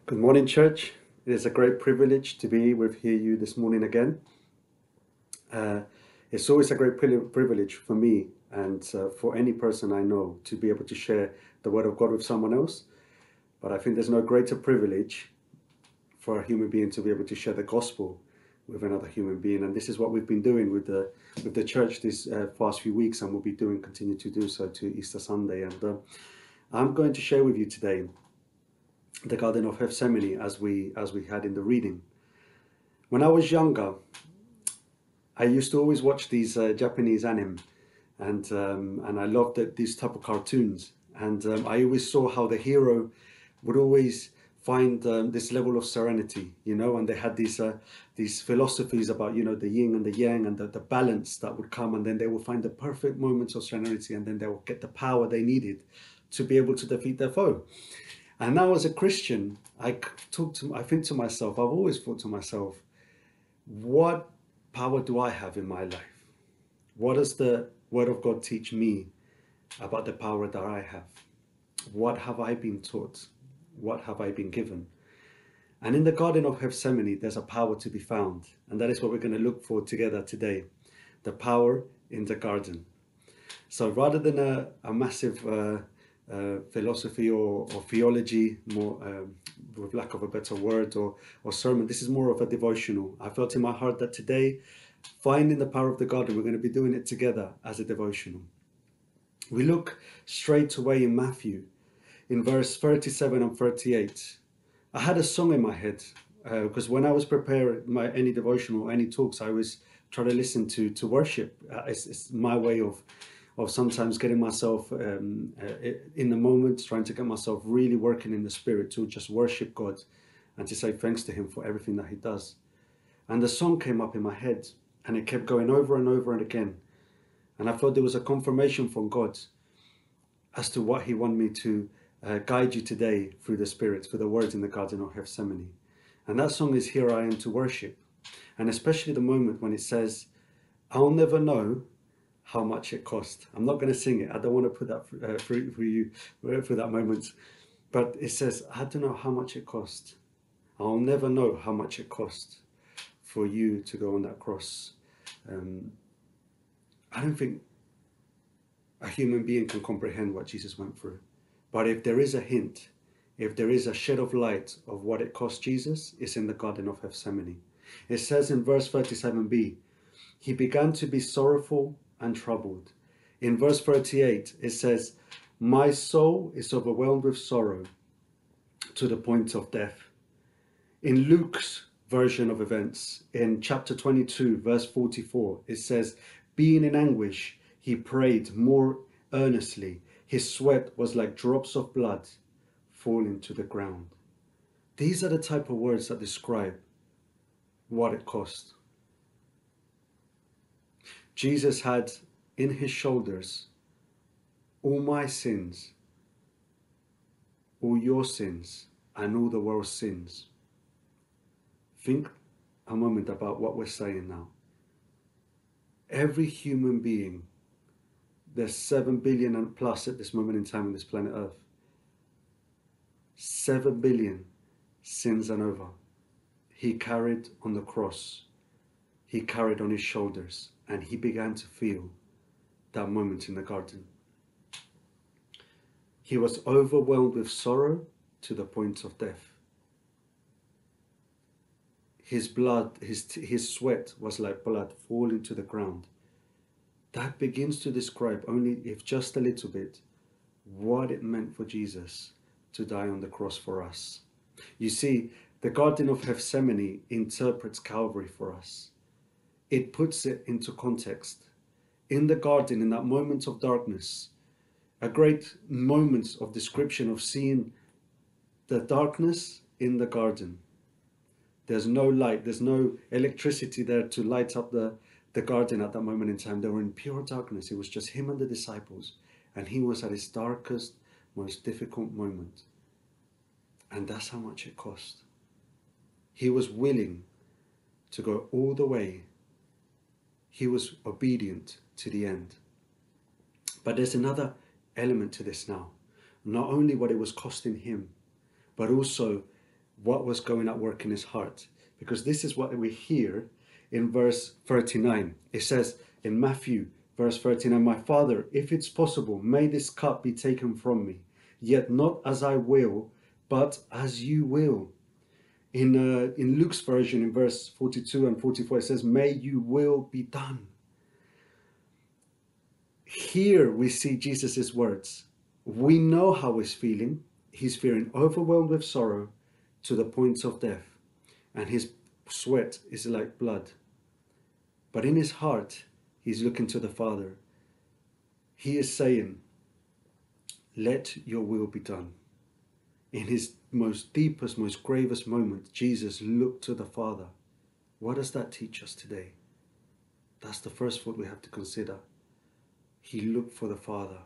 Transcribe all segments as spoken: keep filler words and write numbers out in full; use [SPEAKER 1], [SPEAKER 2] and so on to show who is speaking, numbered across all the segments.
[SPEAKER 1] Good morning, church. It is a great privilege to be with here you this morning again. Uh, it's always a great privilege for me and uh, for any person I know to be able to share the word of God with someone else. But I think there's no greater privilege for a human being to be able to share the gospel with another human being. And this is what we've been doing with the with the church these uh, past few weeks, and we'll be doing continue to do so to Easter Sunday. And uh, I'm going to share with you today the Garden of Gethsemane as we as we had in the reading. When I was younger, I used to always watch these uh, Japanese anime, and um, and I loved it, these type of cartoons. And um, I always saw how the hero would always find um, this level of serenity, you know, and they had these uh, these philosophies about, you know, the yin and the yang and the, the balance that would come, and then they will find the perfect moments of serenity, and then they will get the power they needed to be able to defeat their foe. And now as a Christian, I talk to, I think to myself, I've always thought to myself, what power do I have in my life? What does the Word of God teach me about the power that I have? What have I been taught? What have I been given? And in the Garden of Gethsemane, there's a power to be found. And that is what we're going to look for together today. The power in the garden. So rather than a, a massive uh, uh, philosophy or, or theology, more um, with lack of a better word, or, or sermon, this is more of a devotional. I felt in my heart that today, finding the power of the garden, we're going to be doing it together as a devotional. We look straight away in Matthew, in verse thirty-seven and thirty-eight. I had a song in my head, uh, because when I was preparing my any devotional, any talks, I always try to listen to to worship. Uh, it's, it's my way of of sometimes getting myself um, uh, in the moment, trying to get myself really working in the spirit to just worship God and to say thanks to him for everything that he does. And the song came up in my head, and it kept going over and over and again. And I felt there was a confirmation from God as to what he wanted me to uh, guide you today through the Spirit, through the words in the Garden of Gethsemane. And that song is Here I Am to Worship. And especially the moment when it says, I'll never know how much it cost. I'm not going to sing it. I don't want to put that uh, through for you for that moment. But it says, I don't know how much it cost. I'll never know how much it cost for you to go on that cross. Um, I don't think a human being can comprehend what Jesus went through. But if there is a hint, if there is a shed of light of what it cost Jesus, it's in the Garden of Gethsemane. It says in verse thirty-seven b, he began to be sorrowful and troubled. In verse thirty-eight, it says, my soul is overwhelmed with sorrow to the point of death. In Luke's version of events, in chapter twenty-two, verse forty-four, it says, being in anguish, he prayed more earnestly. His sweat was like drops of blood falling to the ground. These are the type of words that describe what it cost. Jesus had in his shoulders all my sins, all your sins, and all the world's sins. Think a moment about what we're saying now. Every human being, there's seven billion and plus at this moment in time on this planet Earth. Seven billion sins and over. He carried on the cross. He carried on his shoulders, and he began to feel that moment in the garden. He was overwhelmed with sorrow to the point of death. His blood, his, his sweat was like blood falling to the ground. That begins to describe, only if just a little bit, what it meant for Jesus to die on the cross for us. You see, the Garden of Gethsemane interprets Calvary for us. It puts it into context. In the garden, in that moment of darkness, a great moment of description of seeing the darkness in the garden. There's no light, there's no electricity there to light up the, the garden at that moment in time. They were in pure darkness. It was just him and the disciples. And he was at his darkest, most difficult moment. And that's how much it cost. He was willing to go all the way. He was obedient to the end. But there's another element to this now. Not only what it was costing him, but also what was going at work in his heart. Because this is what we hear in verse thirty-nine. It says in Matthew, verse thirty-nine, "My Father, if it's possible, may this cup be taken from me, yet not as I will, but as you will." In, uh, in Luke's version, in verse forty-two and forty-four, it says, "May your will be done." Here we see Jesus' words. We know how he's feeling. He's feeling overwhelmed with sorrow to the point of death, and his sweat is like blood. But in his heart, he's looking to the Father. He is saying, "Let your will be done." In his most deepest, most gravest moment, Jesus looked to the Father. What does that teach us today? That's the first thought we have to consider. He looked for the Father.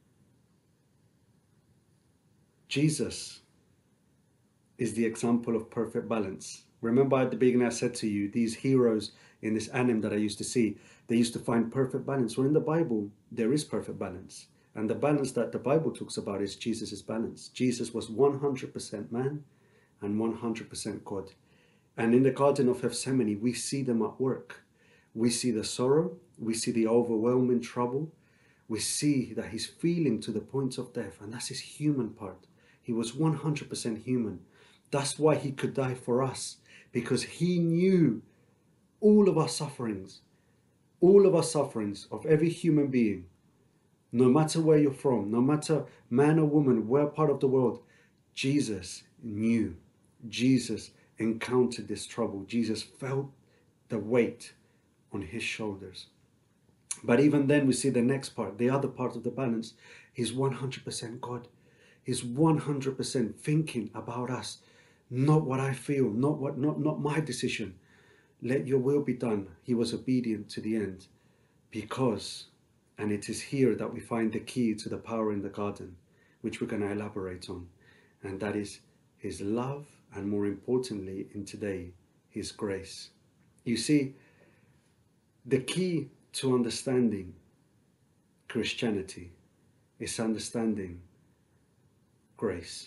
[SPEAKER 1] Jesus is the example of perfect balance. Remember at the beginning I said to you, these heroes in this anime that I used to see, they used to find perfect balance. Well, in the Bible, there is perfect balance. And the balance that the Bible talks about is Jesus' balance. Jesus was one hundred percent man and one hundred percent God. And in the Garden of Gethsemane, we see them at work. We see the sorrow. We see the overwhelming trouble. We see that he's feeling to the point of death. And that's his human part. He was one hundred percent human. That's why he could die for us. Because he knew all of our sufferings. All of our sufferings of every human being. No matter where you're from, no matter man or woman, where part of the world, Jesus knew. Jesus encountered this trouble. Jesus felt the weight on his shoulders. But even then we see the next part, the other part of the balance. He's one hundred percent God. He's one hundred percent thinking about us. Not what I feel, not what, not, not my decision. Let your will be done. He was obedient to the end because... And it is here that we find the key to the power in the garden, which we're going to elaborate on. And that is his love, and more importantly in today, his grace. You see, the key to understanding Christianity is understanding grace.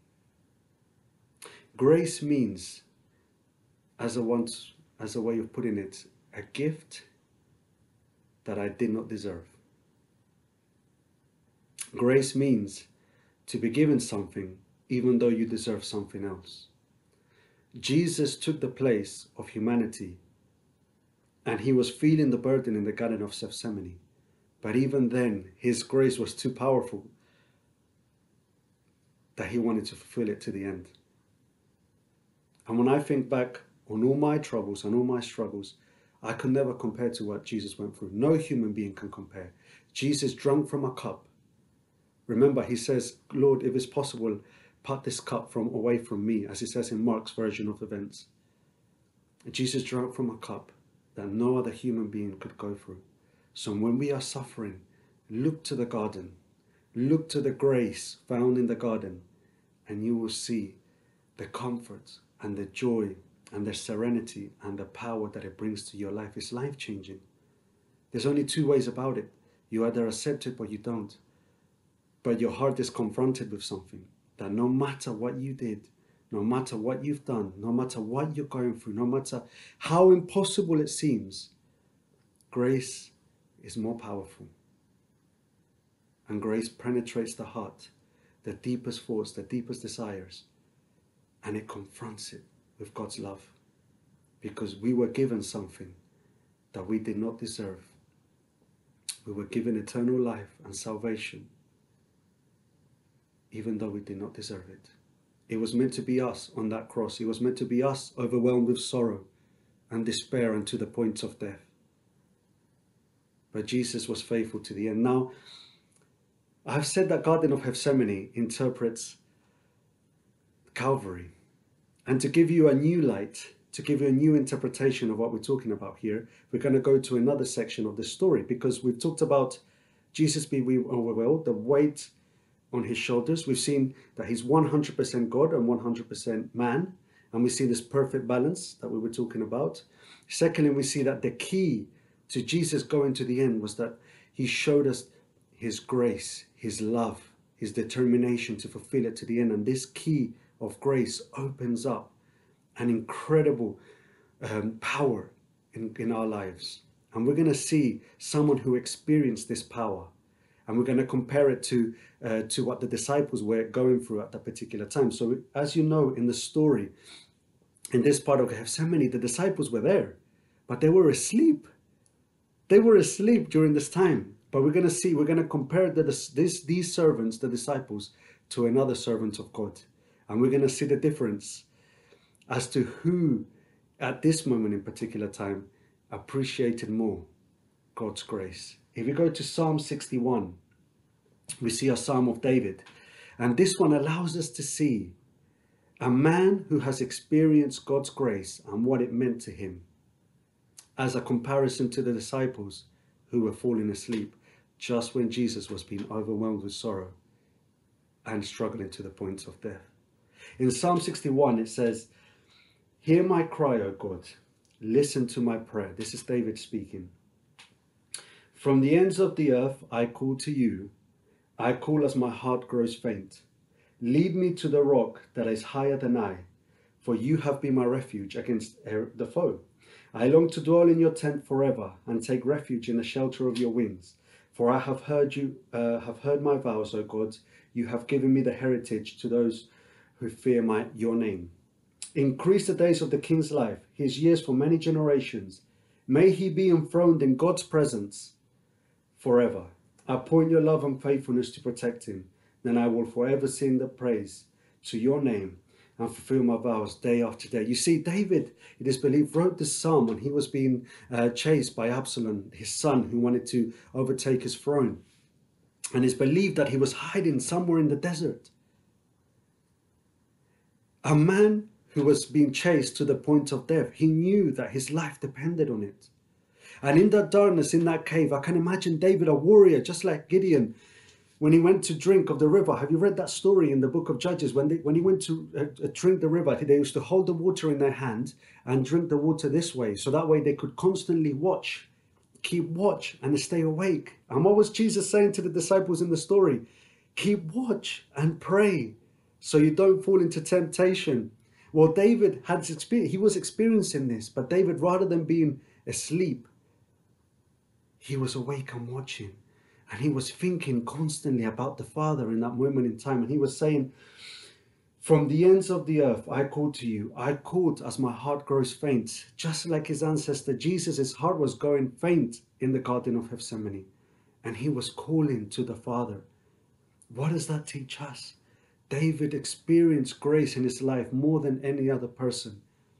[SPEAKER 1] Grace means, as a, once, as a way of putting it, a gift that I did not deserve. Grace means to be given something even though you deserve something else. Jesus took the place of humanity and he was feeling the burden in the Garden of Gethsemane. But even then, his grace was too powerful that he wanted to fulfill it to the end. And when I think back on all my troubles and all my struggles, I could never compare to what Jesus went through. No human being can compare. Jesus drank from a cup. Remember, he says, "Lord, if it's possible, part this cup from away from me," as it says in Mark's version of events. Jesus drank from a cup that no other human being could go through. So when we are suffering, look to the garden. Look to the grace found in the garden, and you will see the comfort and the joy and the serenity and the power that it brings to your life. It's life-changing. There's only two ways about it. You either accept it or you don't. But your heart is confronted with something that no matter what you did, no matter what you've done, no matter what you're going through, no matter how impossible it seems, grace is more powerful. And grace penetrates the heart, the deepest thoughts, the deepest desires, and it confronts it with God's love. Because we were given something that we did not deserve. We were given eternal life and salvation, even though we did not deserve it. It was meant to be us on that cross. It was meant to be us overwhelmed with sorrow and despair and to the point of death. But Jesus was faithful to the end. Now, I've said that Garden of Gethsemane interprets Calvary. And to give you a new light, to give you a new interpretation of what we're talking about here, we're going to go to another section of the story, because we've talked about Jesus being overwhelmed, the weight on his shoulders. We've seen that he's one hundred percent God and one hundred percent man. And we see this perfect balance that we were talking about. Secondly, we see that the key to Jesus going to the end was that he showed us his grace, his love, his determination to fulfill it to the end. And this key of grace opens up an incredible um, power in, in our lives. And we're going to see someone who experienced this power. And we're going to compare it to, uh, to what the disciples were going through at that particular time. So as you know, in the story, in this part of Gethsemane, the disciples were there, but they were asleep. They were asleep during this time. But we're going to see, we're going to compare the, this, these servants, the disciples, to another servant of God. And we're going to see the difference as to who, at this moment in particular time, appreciated more God's grace. If we go to Psalm sixty-one, we see a Psalm of David. And this one allows us to see a man who has experienced God's grace and what it meant to him, as a comparison to the disciples who were falling asleep just when Jesus was being overwhelmed with sorrow and struggling to the point of death. In Psalm sixty-one, it says, "Hear my cry, O God, listen to my prayer." This is David speaking. "From the ends of the earth I call to you. I call as my heart grows faint. Lead me to the rock that is higher than I, for you have been my refuge against the foe. I long to dwell in your tent forever and take refuge in the shelter of your wings. For I have heard you, uh, have heard my vows, O God. You have given me the heritage to those who fear my your name. Increase the days of the king's life, his years for many generations. May he be enthroned in God's presence forever. Appoint your love and faithfulness to protect him. Then I will forever sing the praise to your name and fulfill my vows day after day." You see, David, it is believed, wrote this psalm when he was being uh, chased by Absalom, his son, who wanted to overtake his throne. And it's believed that he was hiding somewhere in the desert. A man who was being chased to the point of death. He knew that his life depended on it. And in that darkness, in that cave, I can imagine David, a warrior, just like Gideon, when he went to drink of the river. Have you read that story in the book of Judges? When, they, when he went to uh, drink the river, they used to hold the water in their hand and drink the water this way. So that way they could constantly watch, keep watch and stay awake. And what was Jesus saying to the disciples in the story? Keep watch and pray so you don't fall into temptation. Well, David had experience, he was experiencing this, but David, rather than being asleep, he was awake and watching. And he was thinking constantly about the Father in that moment in time. And he was saying, "From the ends of the earth, I called to you. I called as my heart grows faint." Just like his ancestor, Jesus, his heart was going faint in the Garden of Gethsemane. And he was calling to the Father. What does that teach us? David experienced grace in his life more than any other person.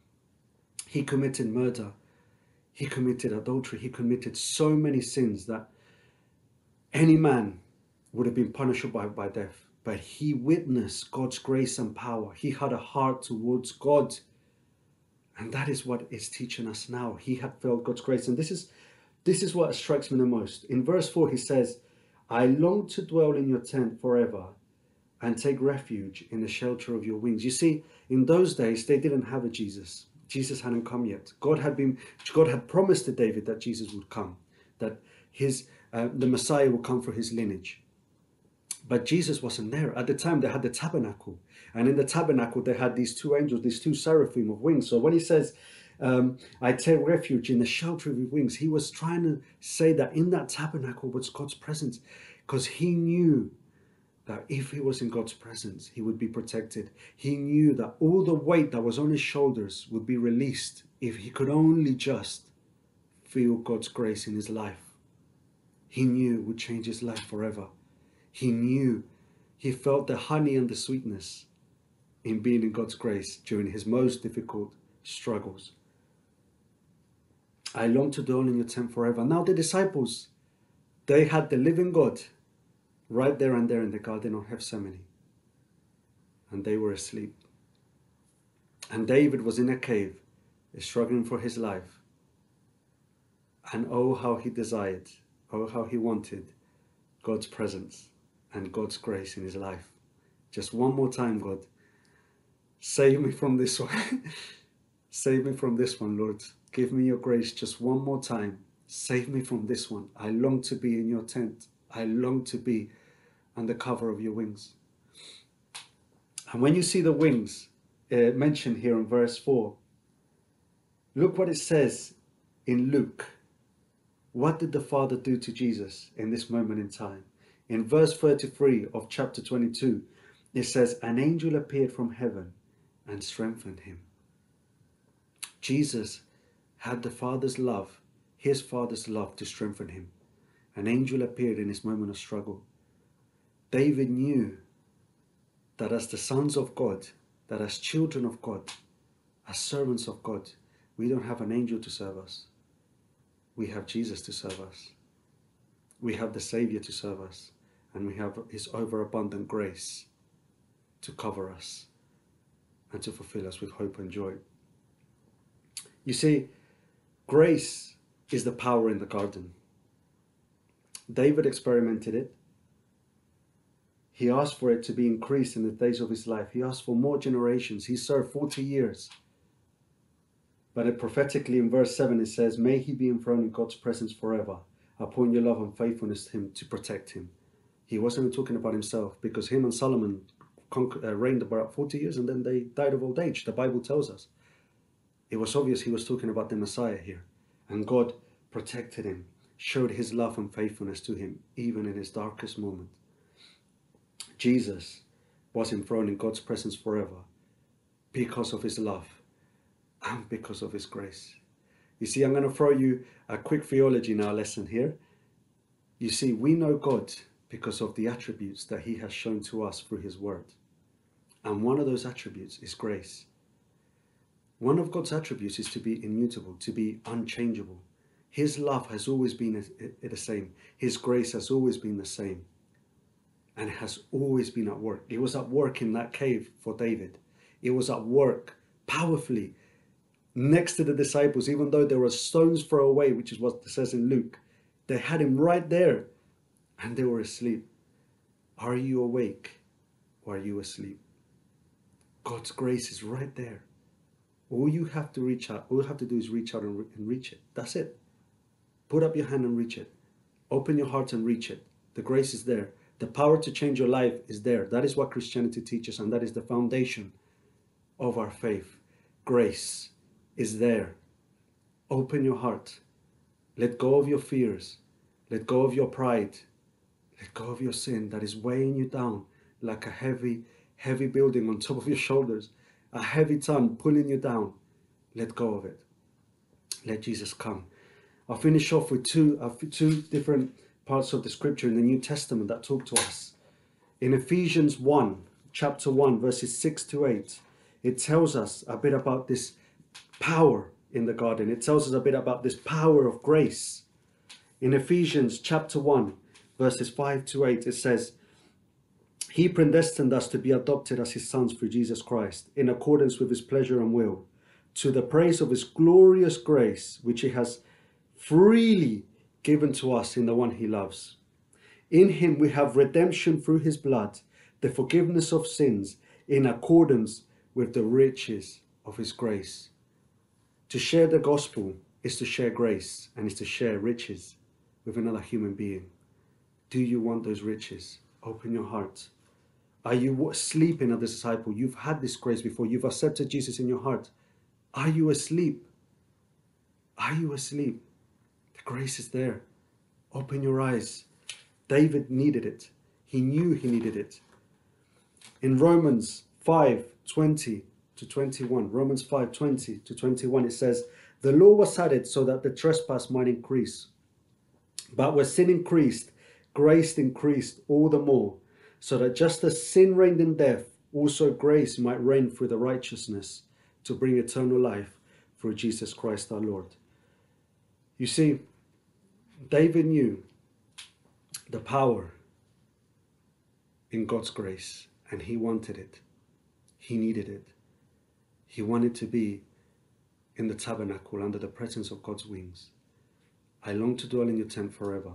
[SPEAKER 1] He committed murder. He committed adultery. He committed so many sins that any man would have been punishable by, by death. But he witnessed God's grace and power. He had a heart towards God. And that is what is teaching us now. He had felt God's grace. And this is, this is what strikes me the most. In verse four, he says, "I long to dwell in your tent forever and take refuge in the shelter of your wings." You see, in those days, they didn't have a Jesus. Jesus hadn't come yet. God had been, God had promised to David that Jesus would come, that his, uh, the Messiah would come for his lineage. But Jesus wasn't there. At the time, they had the tabernacle. And in the tabernacle, they had these two angels, these two seraphim of wings. So when he says, um, "I take refuge in the shelter of your wings," he was trying to say that in that tabernacle was God's presence, because he knew that if he was in God's presence, he would be protected. He knew that all the weight that was on his shoulders would be released if he could only just feel God's grace in his life. He knew it would change his life forever. He knew, he felt the honey and the sweetness in being in God's grace during his most difficult struggles. "I long to dwell in your tent forever." Now the disciples, they had the living God right there and there in the Garden of Gethsemane. And they were asleep. And David was in a cave, struggling for his life. And oh, how he desired, oh, how he wanted God's presence and God's grace in his life. Just one more time, God, save me from this one. Save me from this one, Lord. Give me your grace just one more time. Save me from this one. I long to be in your tent. I long to be under cover of your wings. And when you see the wings uh, mentioned here in verse four, look what it says in Luke. What did the Father do to Jesus in this moment in time? In verse thirty-three of chapter twenty-two, it says, an angel appeared from heaven and strengthened him. Jesus had the Father's love, his Father's love, to strengthen him. An angel appeared in his moment of struggle. David knew that as the sons of God, that as children of God, as servants of God, we don't have an angel to serve us. We have Jesus to serve us. We have the Savior to serve us. And we have his overabundant grace to cover us and to fulfill us with hope and joy. You see, grace is the power in the garden. David experimented it. He asked for it to be increased in the days of his life. He asked for more generations. He served forty years. But it prophetically in verse seven it says, may he be enthroned in God's presence forever. Appoint your love and faithfulness to him to protect him. He wasn't talking about himself, because him and Solomon uh, reigned about forty years and then they died of old age. The Bible tells us. It was obvious he was talking about the Messiah here. And God protected him, showed his love and faithfulness to him, even in his darkest moment. Jesus was enthroned in God's presence forever because of his love and because of his grace. You see, I'm going to throw you a quick theology now lesson here. You see, we know God because of the attributes that he has shown to us through his word. And one of those attributes is grace. One of God's attributes is to be immutable, to be unchangeable. His love has always been the same. His grace has always been the same. And it has always been at work. It was at work in that cave for David. It was at work powerfully next to the disciples, even though there were stones thrown away, which is what it says in Luke. They had him right there and they were asleep. Are you awake or are you asleep? God's grace is right there. All you have to reach out, all you have to do is reach out and, re and reach it. That's it. Put up your hand and reach it. Open your heart and reach it. The grace is there. The power to change your life is there. That is what Christianity teaches, and that is the foundation of our faith. Grace is there. Open your heart. Let go of your fears. Let go of your pride. Let go of your sin that is weighing you down like a heavy, heavy building on top of your shoulders. A heavy ton pulling you down. Let go of it. Let Jesus come. I'll finish off with two, uh, two different parts of the scripture in the New Testament that talk to us. In Ephesians one, chapter one, verses six to eight, it tells us a bit about this power in the garden. It tells us a bit about this power of grace. In Ephesians chapter one, verses five to eight, it says, he predestined us to be adopted as his sons through Jesus Christ, in accordance with his pleasure and will, to the praise of his glorious grace, which he has freely given to us in the one he loves. In him we have redemption through his blood, the forgiveness of sins, in accordance with the riches of his grace. To share the gospel is to share grace, and is to share riches with another human being. Do you want those riches? Open your heart. Are you sleeping as a disciple? You've had this grace before. You've accepted Jesus in your heart. Are you asleep? Are you asleep? The grace is there. Open your eyes. David needed it. He knew he needed it. In Romans five, twenty to twenty-one, Romans five, twenty to twenty-one, it says, the law was added so that the trespass might increase. But where sin increased, grace increased all the more, so that just as sin reigned in death, also grace might reign through the righteousness to bring eternal life through Jesus Christ our Lord. You see, David knew the power in God's grace, and he wanted it. He needed it. He wanted to be in the tabernacle under the presence of God's wings. I long to dwell in your tent forever.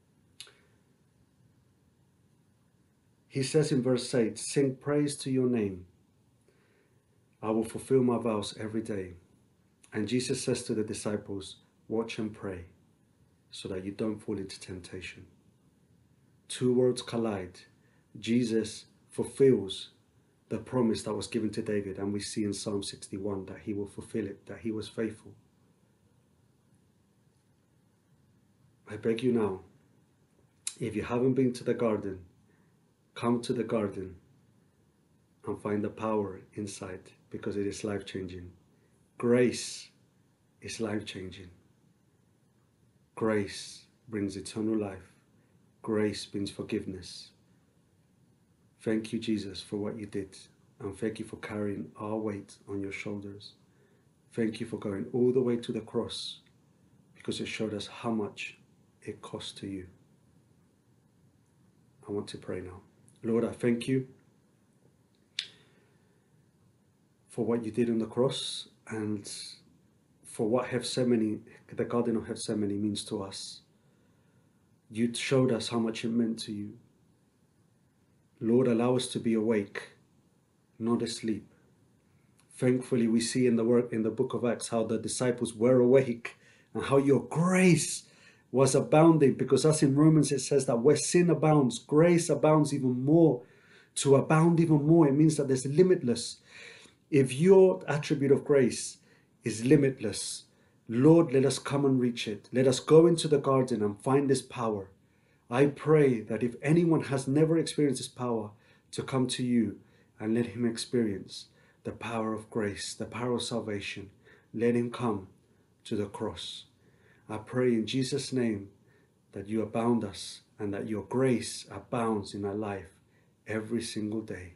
[SPEAKER 1] He says in verse eight, sing praise to your name. I will fulfill my vows every day. And Jesus says to the disciples, watch and pray so that you don't fall into temptation. Two words collide. Jesus fulfills the promise that was given to David, and we see in Psalm sixty-one that he will fulfill it, that he was faithful. I beg you now, if you haven't been to the garden, come to the garden and find the power inside, because it is life-changing. Grace is life-changing. Grace brings eternal life. Grace brings forgiveness. Thank you, Jesus, for what you did, and thank you for carrying our weight on your shoulders. Thank you for going all the way to the cross, because it showed us how much it cost to you. I want to pray now. Lord, I thank you for what you did on the cross, and for what Gethsemane, the Garden of Gethsemane, means to us. You showed us how much it meant to you. Lord, allow us to be awake, not asleep. Thankfully, we see in the work in the book of Acts how the disciples were awake and how your grace was abounding, because as in Romans it says that where sin abounds, grace abounds even more. To abound even more, it means that there's limitless. If your attribute of grace is limitless, Lord, let us come and reach it. Let us go into the garden and find this power. I pray that if anyone has never experienced this power, to come to you and let him experience the power of grace, the power of salvation. Let him come to the cross. I pray in Jesus' name that you abound us and that your grace abounds in our life every single day.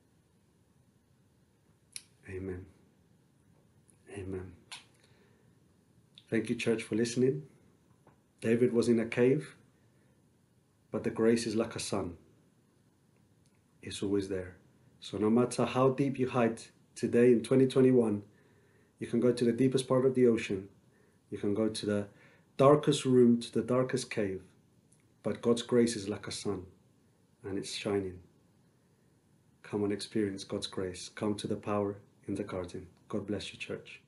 [SPEAKER 1] Amen. Amen. Thank you, church, for listening. David was in a cave, but the grace is like a sun. It's always there. So no matter how deep you hide today in twenty twenty-one, you can go to the deepest part of the ocean. You can go to the darkest room, to the darkest cave. But God's grace is like a sun, and it's shining. Come and experience God's grace. Come to the power in the garden. God bless you, church.